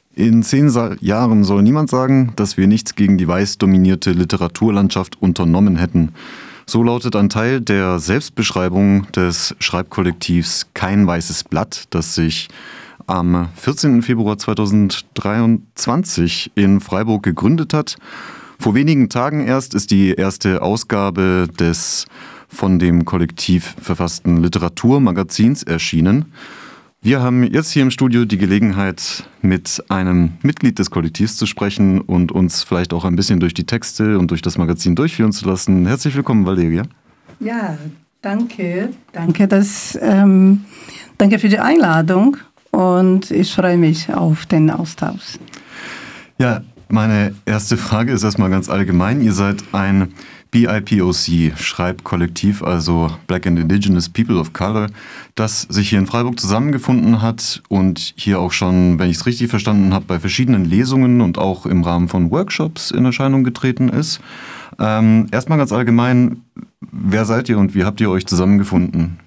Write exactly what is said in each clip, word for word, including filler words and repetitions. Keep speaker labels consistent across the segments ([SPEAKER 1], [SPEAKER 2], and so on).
[SPEAKER 1] In zehn Sa- Jahren soll niemand sagen, dass wir nichts gegen die weiß dominierte Literaturlandschaft unternommen hätten. So lautet ein Teil der Selbstbeschreibung des Schreibkollektivs Kein weißes Blatt, das sich am vierzehnten Februar zweitausenddreiundzwanzig in Freiburg gegründet hat. Vor wenigen Tagen erst ist die erste Ausgabe des von dem Kollektiv verfassten Literaturmagazins erschienen. Wir haben jetzt hier im Studio die Gelegenheit, mit einem Mitglied des Kollektivs zu sprechen und uns vielleicht auch ein bisschen durch die Texte und durch das Magazin durchführen zu lassen. Herzlich willkommen, Valeria.
[SPEAKER 2] Ja, danke. Danke, dass, ähm, danke für die Einladung und ich freue mich auf den Austausch.
[SPEAKER 1] Ja, meine erste Frage ist erstmal ganz allgemein. Ihr seid ein B I P O C, Schreibkollektiv, also Black and Indigenous People of Color, das sich hier in Freiburg zusammengefunden hat und hier auch schon, wenn ich es richtig verstanden habe, bei verschiedenen Lesungen und auch im Rahmen von Workshops in Erscheinung getreten ist. Ähm, erstmal ganz allgemein, wer seid ihr und wie habt ihr euch zusammengefunden?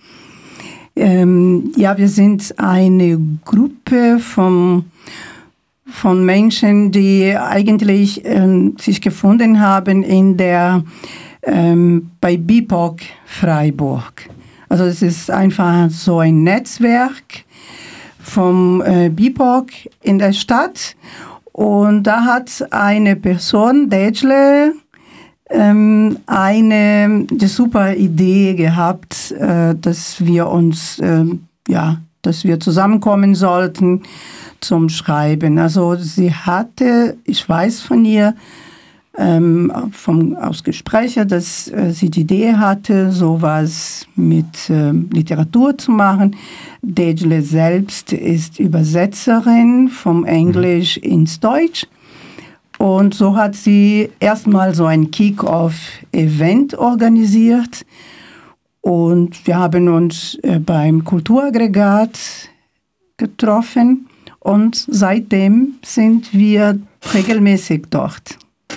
[SPEAKER 2] Ähm, ja, wir sind eine Gruppe von von Menschen, die eigentlich ähm, sich gefunden haben in der, ähm, bei B I P O C Freiburg. Also es ist einfach so ein Netzwerk vom äh, B I P O C in der Stadt. Und da hat eine Person, Dejle, ähm, eine die super Idee gehabt, äh, dass wir uns, äh, ja, dass wir zusammenkommen sollten zum Schreiben. Also sie hatte, ich weiß von ihr, ähm, vom, aus Gesprächen, dass äh, sie die Idee hatte, sowas mit äh, Literatur zu machen. Dejle selbst ist Übersetzerin vom Englisch mhm. ins Deutsch. Und so hat sie erstmal so ein Kick-Off-Event organisiert. Und wir haben uns äh, beim Kulturaggregat getroffen. Und seitdem sind wir regelmäßig dort.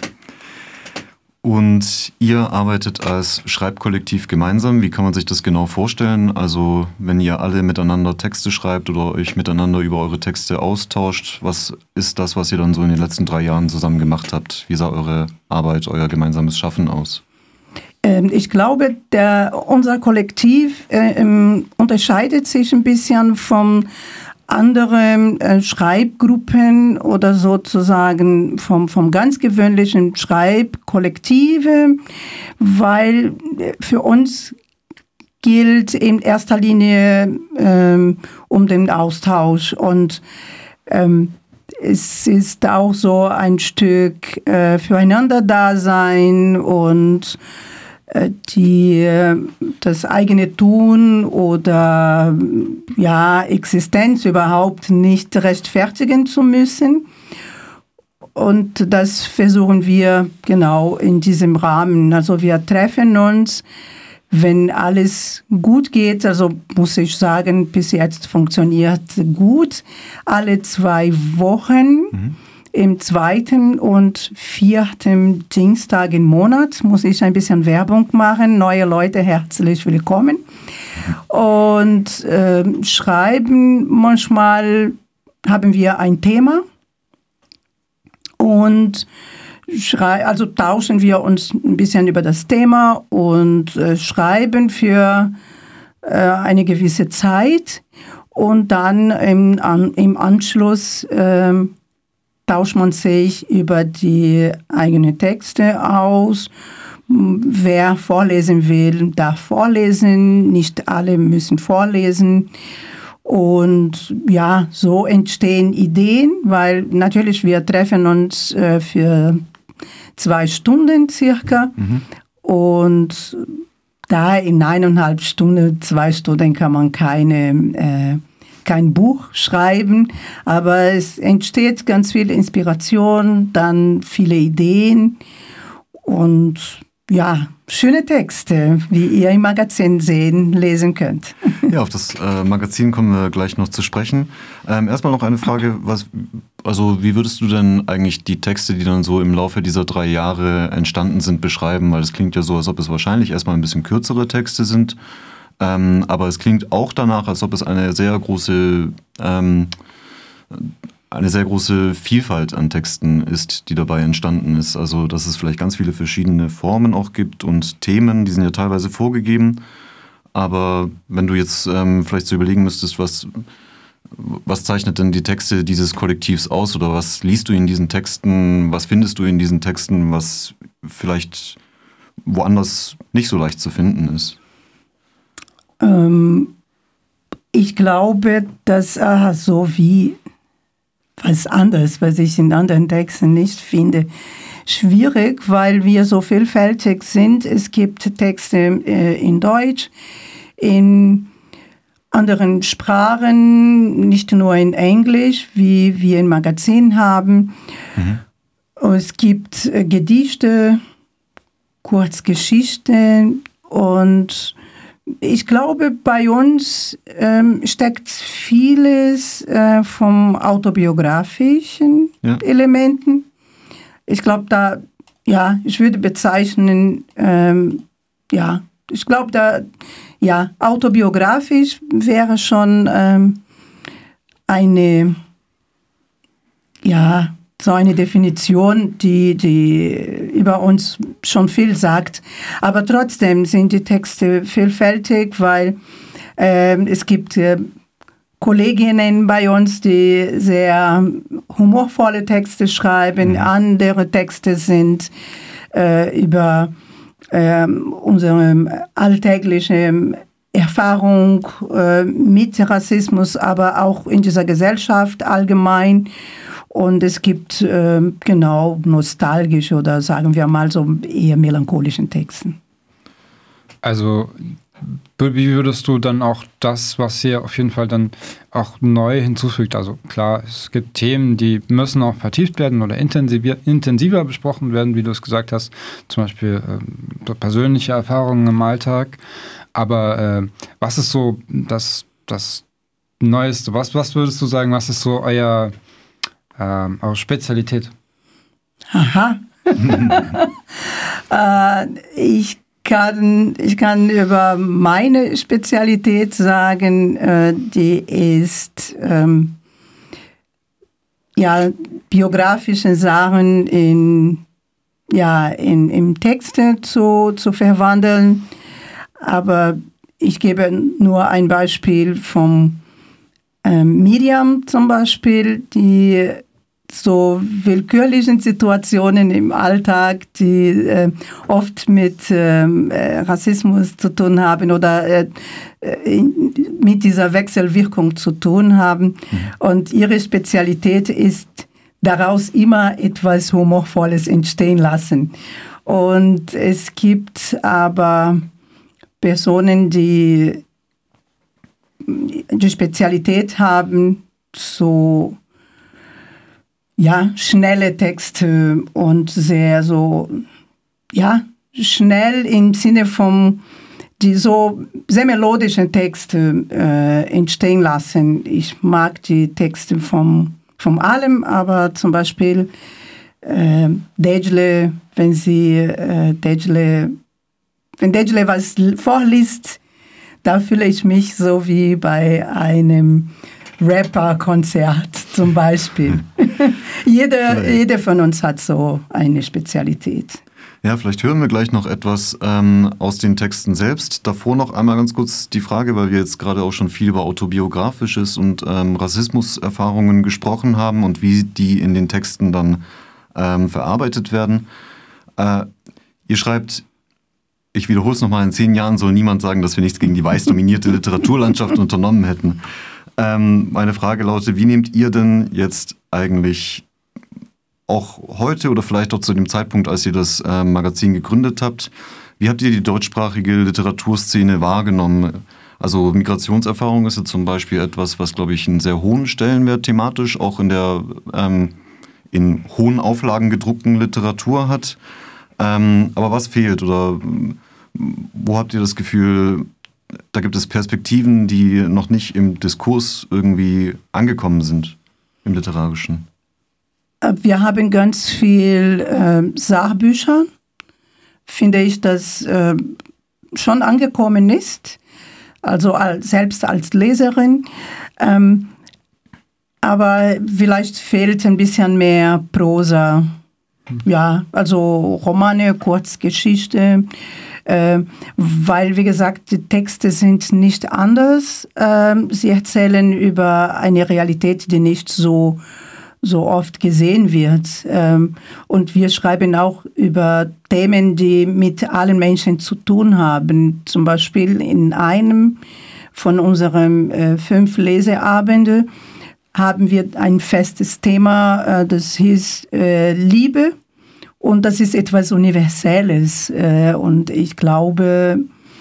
[SPEAKER 1] Und ihr arbeitet als Schreibkollektiv gemeinsam. Wie kann man sich das genau vorstellen? Also wenn ihr alle miteinander Texte schreibt oder euch miteinander über eure Texte austauscht, was ist das, was ihr dann so in den letzten drei Jahren zusammen gemacht habt? Wie sah eure Arbeit, euer gemeinsames Schaffen aus?
[SPEAKER 2] Ähm, ich glaube, der, unser Kollektiv äh, unterscheidet sich ein bisschen vom andere äh, Schreibgruppen oder sozusagen vom, vom ganz gewöhnlichen Schreibkollektive, weil für uns gilt in erster Linie ähm, um den Austausch und ähm, es ist auch so ein Stück äh, füreinander Dasein und die das eigene Tun oder ja, Existenz überhaupt nicht rechtfertigen zu müssen. Und das versuchen wir genau in diesem Rahmen. Also wir treffen uns, wenn alles gut geht, also muss ich sagen, bis jetzt funktioniert gut, alle zwei Wochen. Mhm. Im zweiten und vierten Dienstag im Monat muss ich ein bisschen Werbung machen. Neue Leute, herzlich willkommen. Und äh, schreiben, manchmal haben wir ein Thema und schrei- also tauschen wir uns ein bisschen über das Thema und äh, schreiben für äh, eine gewisse Zeit und dann im, an, im Anschluss äh, tauscht man sich über die eigenen Texte aus. Wer vorlesen will, darf vorlesen. Nicht alle müssen vorlesen. Und ja, so entstehen Ideen, weil natürlich wir treffen uns äh, für zwei Stunden circa. Mhm. Und da in eineinhalb Stunden, zwei Stunden kann man keine äh, kein Buch schreiben, aber es entsteht ganz viel Inspiration, dann viele Ideen und ja, schöne Texte, wie ihr im Magazin sehen, lesen könnt.
[SPEAKER 1] Ja, auf das äh, Magazin kommen wir gleich noch zu sprechen. Ähm, erstmal noch eine Frage, was, also wie würdest du denn eigentlich die Texte, die dann so im Laufe dieser drei Jahre entstanden sind, beschreiben? Weil es klingt ja so, als ob es wahrscheinlich erstmal ein bisschen kürzere Texte sind. Ähm, aber es klingt auch danach, als ob es eine sehr große, ähm, eine sehr große Vielfalt an Texten ist, die dabei entstanden ist. Also dass es vielleicht ganz viele verschiedene Formen auch gibt und Themen, die sind ja teilweise vorgegeben. Aber wenn du jetzt ähm, vielleicht so überlegen müsstest, was, was zeichnet denn die Texte dieses Kollektivs aus oder was liest du in diesen Texten, was findest du in diesen Texten, was vielleicht woanders nicht so leicht zu finden ist?
[SPEAKER 2] Ähm, ich glaube, dass äh, so wie was anderes, was ich in anderen Texten nicht finde, schwierig, weil wir so vielfältig sind. Es gibt Texte äh, in Deutsch, in anderen Sprachen, nicht nur in Englisch, wie wir ein Magazin haben. Mhm. Es gibt äh, Gedichte, Kurzgeschichten und ich glaube, bei uns ähm, steckt vieles äh, vom autobiografischen ja. Elementen. Ich glaube, da, ja, ich würde bezeichnen, ähm, ja, ich glaube, da, ja, autobiografisch wäre schon ähm, eine, ja, so eine Definition, die, die über uns schon viel sagt. Aber trotzdem sind die Texte vielfältig, weil äh, es gibt äh, Kolleginnen bei uns, die sehr humorvolle Texte schreiben. Mhm. Andere Texte sind äh, über äh, unsere alltägliche Erfahrung äh, mit Rassismus, aber auch in dieser Gesellschaft allgemein. Und es gibt äh, genau nostalgische oder sagen wir mal so eher melancholischen Texten.
[SPEAKER 3] Also wie würdest du dann auch das, was hier auf jeden Fall dann auch neu hinzufügt? Also klar, es gibt Themen, die müssen auch vertieft werden oder intensiver, intensiver besprochen werden, wie du es gesagt hast. Zum Beispiel äh, persönliche Erfahrungen im Alltag. Aber äh, was ist so das, das Neueste? Was, was würdest du sagen, was ist so euer... Ähm, auch Spezialität.
[SPEAKER 2] Aha. äh, ich, kann, ich kann über meine Spezialität sagen, äh, die ist ähm, ja, biografische Sachen in, ja, in, in Texte zu, zu verwandeln. Aber ich gebe nur ein Beispiel von ähm, Miriam zum Beispiel, die so willkürlichen Situationen im Alltag, die äh, oft mit äh, Rassismus zu tun haben oder äh, in, mit dieser Wechselwirkung zu tun haben. Mhm. Und ihre Spezialität ist, daraus immer etwas Humorvolles entstehen lassen. Und es gibt aber Personen, die die Spezialität haben, so ja, schnelle Texte und sehr so, ja, schnell im Sinne von, die so sehr melodischen Texte äh, entstehen lassen. Ich mag die Texte vom, vom allem, aber zum Beispiel äh, Dejle, wenn sie äh, Dejle, wenn Dejle was vorliest, da fühle ich mich so wie bei einem Rapper-Konzert zum Beispiel. jeder, jeder von uns hat so eine Spezialität.
[SPEAKER 1] Ja, vielleicht hören wir gleich noch etwas ähm, aus den Texten selbst. Davor noch einmal ganz kurz die Frage, weil wir jetzt gerade auch schon viel über autobiografisches und ähm, Rassismuserfahrungen gesprochen haben und wie die in den Texten dann ähm, verarbeitet werden. Äh, ihr schreibt, ich wiederhole es nochmal, in zehn Jahren soll niemand sagen, dass wir nichts gegen die weiß dominierte Literaturlandschaft unternommen hätten. Ähm, meine Frage lautet, wie nehmt ihr denn jetzt eigentlich auch heute oder vielleicht auch zu dem Zeitpunkt, als ihr das äh, Magazin gegründet habt, wie habt ihr die deutschsprachige Literaturszene wahrgenommen? Also Migrationserfahrung ist ja zum Beispiel etwas, was, glaube ich, einen sehr hohen Stellenwert thematisch auch in der ähm, in hohen Auflagen gedruckten Literatur hat. Ähm, aber was fehlt oder wo habt ihr das Gefühl, da gibt es Perspektiven, die noch nicht im Diskurs irgendwie angekommen sind, im Literarischen?
[SPEAKER 2] Wir haben ganz viel äh, Sachbücher, finde ich, das äh, schon angekommen ist, also als, selbst als Leserin. Ähm, aber vielleicht fehlt ein bisschen mehr Prosa. Ja, also Romane, Kurzgeschichte, äh, weil, wie gesagt, die Texte sind nicht anders. Äh, sie erzählen über eine Realität, die nicht so, so oft gesehen wird. Ähm, und wir schreiben auch über Themen, die mit allen Menschen zu tun haben. Zum Beispiel in einem von unseren äh, fünf Leseabende haben wir ein festes Thema, äh, das hieß äh, Liebe. Und das ist etwas Universelles. Äh, und ich glaube,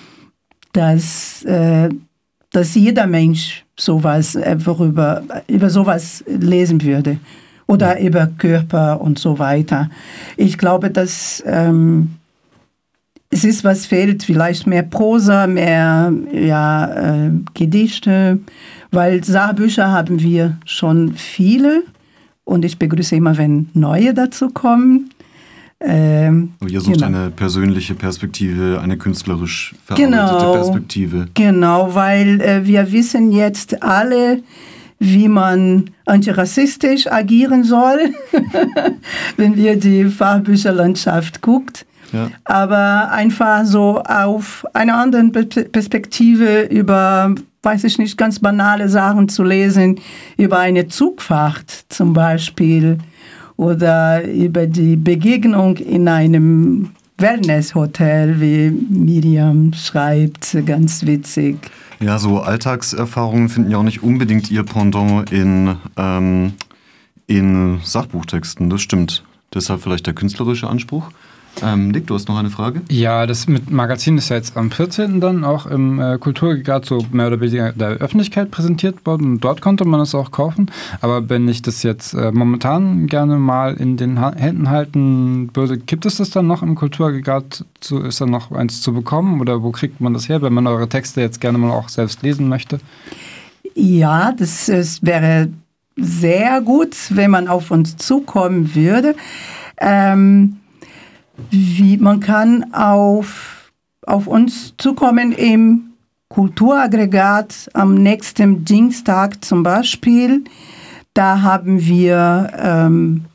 [SPEAKER 2] dass, äh, dass jeder Mensch sowas, äh, worüber, über sowas lesen würde. Oder über Körper und so weiter. Ich glaube, dass ähm, es ist, was fehlt, vielleicht mehr Prosa, mehr ja, äh, Gedichte, weil Sachbücher haben wir schon viele und ich begrüße immer, wenn neue dazu kommen. Ähm,
[SPEAKER 1] Ihr sucht
[SPEAKER 2] genau.
[SPEAKER 1] eine persönliche Perspektive, eine künstlerisch verarbeitete
[SPEAKER 2] genau,
[SPEAKER 1] Perspektive.
[SPEAKER 2] Genau, weil äh, wir wissen jetzt alle, wie man antirassistisch agieren soll, wenn wir die Fachbücherlandschaft guckt. Ja. Aber einfach so auf einer anderen Perspektive über, weiß ich nicht, ganz banale Sachen zu lesen, über eine Zugfahrt zum Beispiel oder über die Begegnung in einem Wellnesshotel, wie Miriam schreibt, ganz witzig.
[SPEAKER 1] Ja, so Alltagserfahrungen finden ja auch nicht unbedingt ihr Pendant in, ähm, in Sachbuchtexten, das stimmt. Deshalb vielleicht der künstlerische Anspruch. Ähm, Nick, du hast noch eine Frage?
[SPEAKER 3] Ja, das mit Magazin ist ja jetzt am vierzehnten dann auch im äh, Kulturregal so mehr oder weniger der Öffentlichkeit präsentiert worden. Und dort konnte man es auch kaufen. Aber wenn ich das jetzt äh, momentan gerne mal in den ha- Händen halten würde, gibt es das dann noch im Kulturregal? Zu, ist da noch eins zu bekommen? Oder wo kriegt man das her, wenn man eure Texte jetzt gerne mal auch selbst lesen möchte?
[SPEAKER 2] Ja, das, das wäre sehr gut, wenn man auf uns zukommen würde. Ähm, Wie, man kann auf, auf uns zukommen im Kulturaggregat am nächsten Dienstag zum Beispiel. Da haben wir ähm,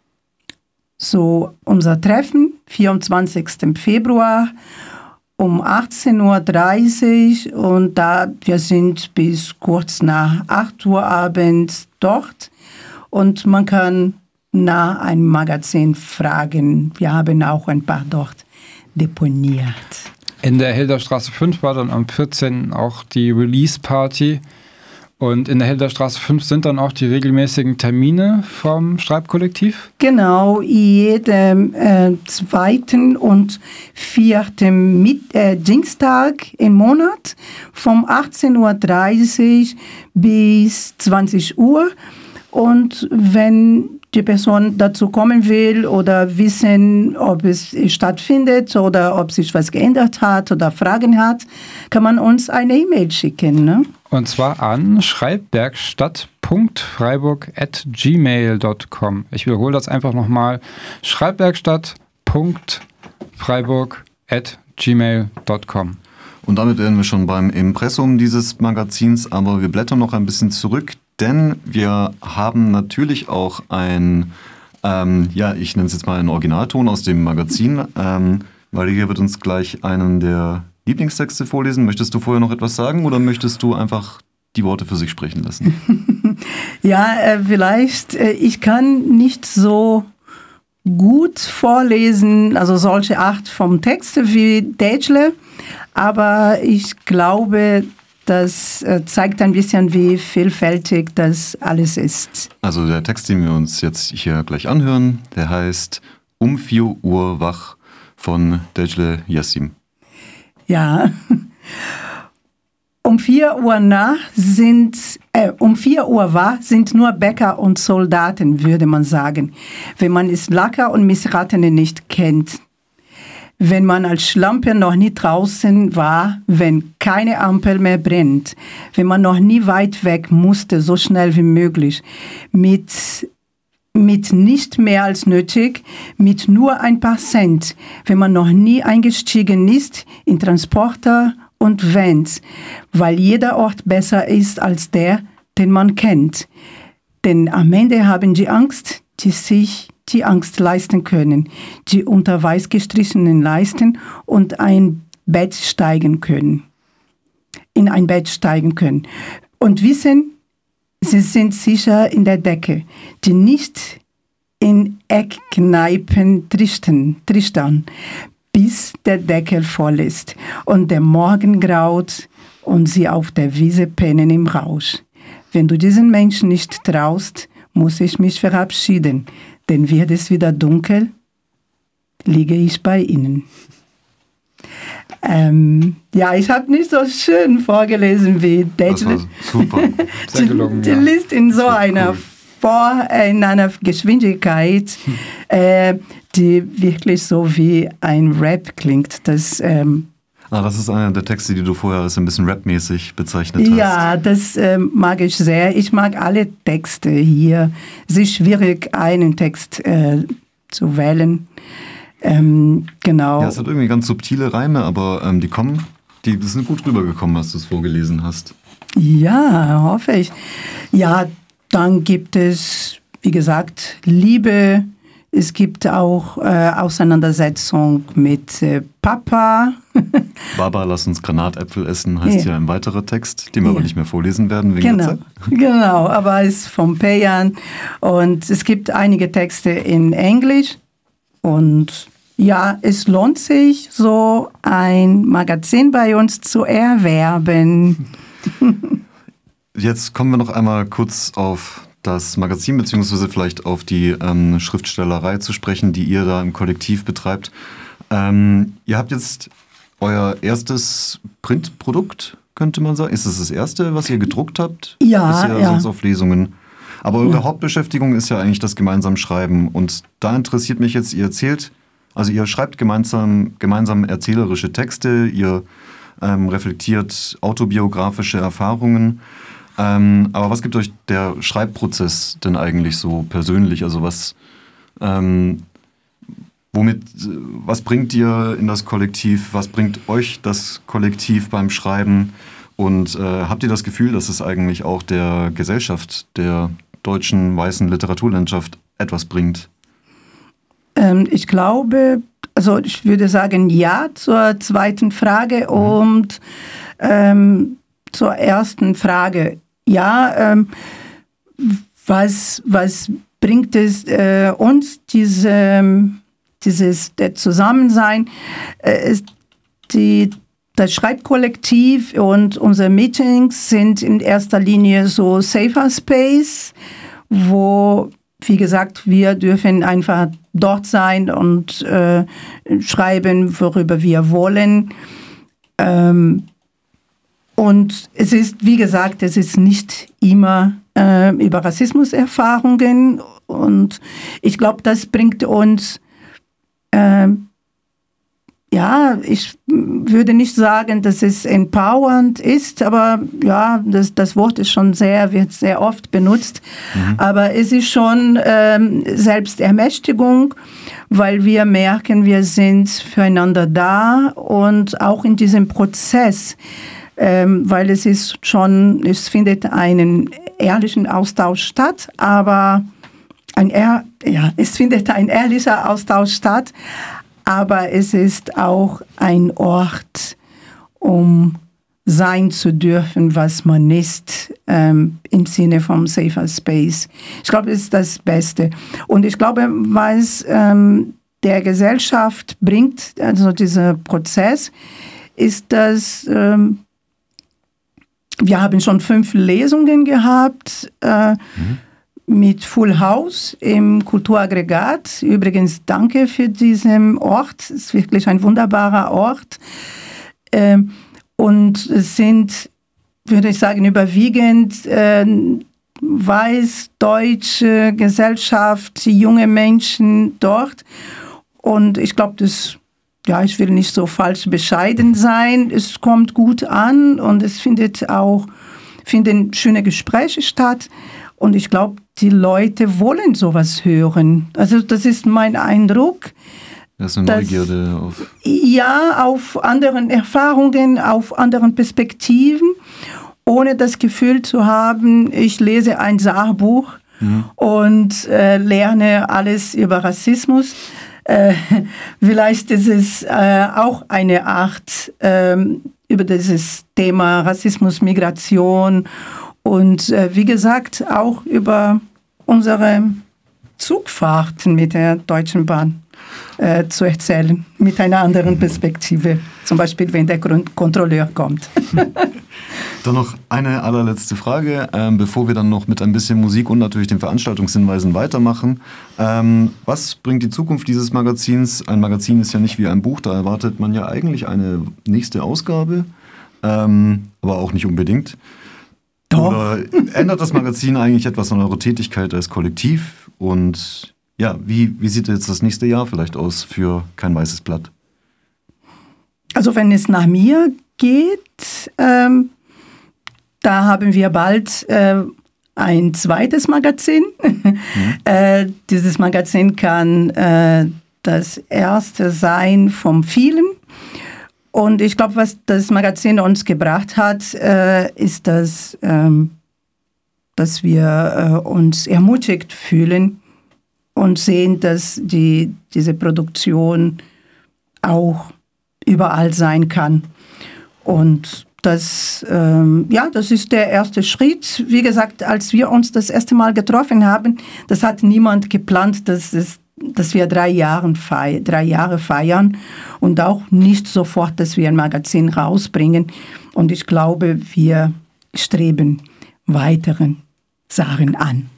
[SPEAKER 2] so unser Treffen, vierundzwanzigsten Februar um achtzehn Uhr dreißig und da wir sind bis kurz nach acht Uhr abends dort und man kann nach einem Magazin fragen. Wir haben auch ein paar dort deponiert.
[SPEAKER 3] In der Hilderstraße fünf war dann am vierzehnten auch die Release-Party. Und in der Hilderstraße fünf sind dann auch die regelmäßigen Termine vom Schreibkollektiv?
[SPEAKER 2] Genau, jeden äh, zweiten und vierten Mit- äh, Dienstag im Monat vom achtzehn Uhr dreißig bis zwanzig Uhr. Und wenn die Person dazu kommen will oder wissen, ob es stattfindet oder ob sich was geändert hat oder Fragen hat, kann man uns eine E-Mail schicken. Ne?
[SPEAKER 3] Und zwar an schreibwerkstatt punkt freiburg at gmail punkt com. Ich wiederhole das einfach nochmal. schreibwerkstatt punkt freiburg at gmail punkt com.
[SPEAKER 1] Und damit wären wir schon beim Impressum dieses Magazins, aber wir blättern noch ein bisschen zurück. Denn wir haben natürlich auch ein, ähm, ja, ich nenne es jetzt mal einen Originalton aus dem Magazin. Ähm, Maria wird uns gleich einen der Lieblingstexte vorlesen. Möchtest du vorher noch etwas sagen oder möchtest du einfach die Worte für sich sprechen lassen?
[SPEAKER 2] Ja, äh, vielleicht. Äh, ich kann nicht so gut vorlesen, also solche Art vom Text wie Dejle, aber ich glaube, das äh, zeigt ein bisschen, wie vielfältig das alles ist.
[SPEAKER 1] Also der Text, den wir uns jetzt hier gleich anhören, der heißt Um vier Uhr wach von Dejle Yassim.
[SPEAKER 2] Ja, um vier Uhr nach sind, äh, um vier Uhr wach sind nur Bäcker und Soldaten, würde man sagen, wenn man Islaker und Missratene nicht kennt. Wenn man als Schlampe noch nie draußen war, wenn keine Ampel mehr brennt, wenn man noch nie weit weg musste, so schnell wie möglich, mit, mit nicht mehr als nötig, mit nur ein paar Cent, wenn man noch nie eingestiegen ist in Transporter und Vans, weil jeder Ort besser ist als der, den man kennt. Denn am Ende haben die Angst, die sich die Angst leisten können, die unter weiß gestrichenen leisten und ein Bett steigen können, in ein Bett steigen können und wissen, sie sind sicher in der Decke, die nicht in Eckkneipen trichten, trichtern, bis der Deckel voll ist und der Morgen graut und sie auf der Wiese pennen im Rausch. Wenn du diesen Menschen nicht traust, muss ich mich verabschieden, denn wird es wieder dunkel, liege ich bei ihnen. Ähm, ja, ich habe nicht so schön vorgelesen wie Detlef.
[SPEAKER 1] Super.
[SPEAKER 3] Sehr gelungen,
[SPEAKER 2] die, die
[SPEAKER 3] ja.
[SPEAKER 2] liest in so einer
[SPEAKER 1] cool.
[SPEAKER 2] Vor, in einer Geschwindigkeit, äh, die wirklich so wie ein Rap klingt. Das, ähm,
[SPEAKER 1] ah, das ist einer der Texte, die du vorher als ein bisschen rapmäßig bezeichnet hast.
[SPEAKER 2] Ja, das ähm, mag ich sehr. Ich mag alle Texte hier. Es ist schwierig, einen Text äh, zu wählen. Ähm, genau.
[SPEAKER 1] Ja, es hat irgendwie ganz subtile Reime, aber ähm, die kommen, die sind gut rübergekommen, als du es vorgelesen hast.
[SPEAKER 2] Ja, hoffe ich. Ja, dann gibt es, wie gesagt, Liebe. Es gibt auch äh, Auseinandersetzung mit äh, Papa.
[SPEAKER 1] Baba, lass uns Granatäpfel essen, heißt
[SPEAKER 2] Ja.
[SPEAKER 1] ja ein weiterer Text, den wir
[SPEAKER 2] Ja.
[SPEAKER 1] aber nicht mehr vorlesen werden wegen
[SPEAKER 2] Genau,
[SPEAKER 1] der Zeit.
[SPEAKER 2] genau, aber es ist vom Peyan. Und es gibt einige Texte in Englisch. Und ja, es lohnt sich, so ein Magazin bei uns zu erwerben.
[SPEAKER 1] Jetzt kommen wir noch einmal kurz auf das Magazin, beziehungsweise vielleicht auf die ähm, Schriftstellerei zu sprechen, die ihr da im Kollektiv betreibt. Ähm, ihr habt jetzt euer erstes Printprodukt, könnte man sagen. Ist es das erste, was ihr gedruckt habt?
[SPEAKER 2] Ja,
[SPEAKER 1] Bisher
[SPEAKER 2] ja.
[SPEAKER 1] sonst auf Lesungen. Aber eure
[SPEAKER 2] Ja.
[SPEAKER 1] Hauptbeschäftigung ist ja eigentlich das gemeinsam Schreiben. Und da interessiert mich jetzt, ihr erzählt, also ihr schreibt gemeinsam, gemeinsam erzählerische Texte, ihr ähm, reflektiert autobiografische Erfahrungen. Ähm, aber was gibt euch der Schreibprozess denn eigentlich so persönlich? Also was, ähm, womit, was bringt ihr in das Kollektiv? Was bringt euch das Kollektiv beim Schreiben? Und äh, habt ihr das Gefühl, dass es eigentlich auch der Gesellschaft, der deutschen weißen Literaturlandschaft etwas bringt?
[SPEAKER 2] Ähm, ich glaube, also ich würde sagen ja zur zweiten Frage
[SPEAKER 1] Mhm.
[SPEAKER 2] und ähm, zur ersten Frage. Ja, ähm, was, was bringt es äh, uns, diese, dieses der Zusammensein? Äh, ist die, das Schreibkollektiv und unsere Meetings sind in erster Linie so Safer Space, wo, wie gesagt, wir dürfen einfach dort sein und äh, schreiben, worüber wir wollen. Ähm, und es ist, wie gesagt, es ist nicht immer äh, über Rassismuserfahrungen. Und ich glaube, das bringt uns, äh, ja, ich würde nicht sagen, dass es empowernd ist, aber ja, das, das Wort ist schon sehr, wird sehr oft benutzt. Mhm. Aber es ist schon ähm, Selbstermächtigung, weil wir merken, wir sind füreinander da und auch in diesem Prozess, ähm, weil es ist schon, es findet einen ehrlichen Austausch statt, aber ein, ja, es findet ein ehrlicher Austausch statt, aber es ist auch ein Ort, um sein zu dürfen, was man ist, ähm, im Sinne vom Safer Space. Ich glaube, das ist das Beste. Und ich glaube, was ähm, der Gesellschaft bringt, also dieser Prozess, ist, dass ähm, wir haben schon fünf Lesungen gehabt, äh, mhm. mit Full House im Kulturaggregat. Übrigens, danke für diesen Ort. Es ist wirklich ein wunderbarer Ort. Ähm, und es sind, würde ich sagen, überwiegend äh, weiß, deutsche Gesellschaft, junge Menschen dort. Und ich glaube, das, ja, ich will nicht so falsch bescheiden sein. Es kommt gut an und es findet auch, finden schöne Gespräche statt. Und ich glaube, die Leute wollen sowas hören. Also das ist mein Eindruck.
[SPEAKER 1] Das ist eine
[SPEAKER 2] dass,
[SPEAKER 1] Neugierde auf...
[SPEAKER 2] Ja, auf anderen Erfahrungen, auf anderen Perspektiven, ohne das Gefühl zu haben, ich lese ein Sachbuch mhm. und äh, lerne alles über Rassismus. Äh, vielleicht ist es äh, auch eine Art, äh, über dieses Thema Rassismus, Migration und äh, wie gesagt auch über unsere Zugfahrten mit der Deutschen Bahn äh, zu erzählen, mit einer anderen Perspektive. Zum Beispiel, wenn der Kontrolleur kommt.
[SPEAKER 1] Dann noch eine allerletzte Frage, ähm, bevor wir dann noch mit ein bisschen Musik und natürlich den Veranstaltungshinweisen weitermachen. Ähm, was bringt die Zukunft dieses Magazins? Ein Magazin ist ja nicht wie ein Buch, da erwartet man ja eigentlich eine nächste Ausgabe, ähm, aber auch nicht unbedingt.
[SPEAKER 2] Doch.
[SPEAKER 1] Oder ändert das Magazin eigentlich etwas an eurer Tätigkeit als Kollektiv? Und ja, wie, wie sieht jetzt das nächste Jahr vielleicht aus für Kein Weißes Blatt?
[SPEAKER 2] Also wenn es nach mir geht, ähm, da haben wir bald äh, ein zweites Magazin. Mhm. äh, dieses Magazin kann äh, das erste sein von vielen. Und ich glaube, was das Magazin uns gebracht hat, äh, ist, dass, ähm, dass wir äh, uns ermutigt fühlen und sehen, dass die, diese Produktion auch überall sein kann. Und das, ähm, ja, das ist der erste Schritt. Wie gesagt, als wir uns das erste Mal getroffen haben, das hat niemand geplant, dass, es, dass wir drei Jahre, feiern, drei Jahre feiern und auch nicht sofort, dass wir ein Magazin rausbringen. Und ich glaube, wir streben weiteren Sachen an.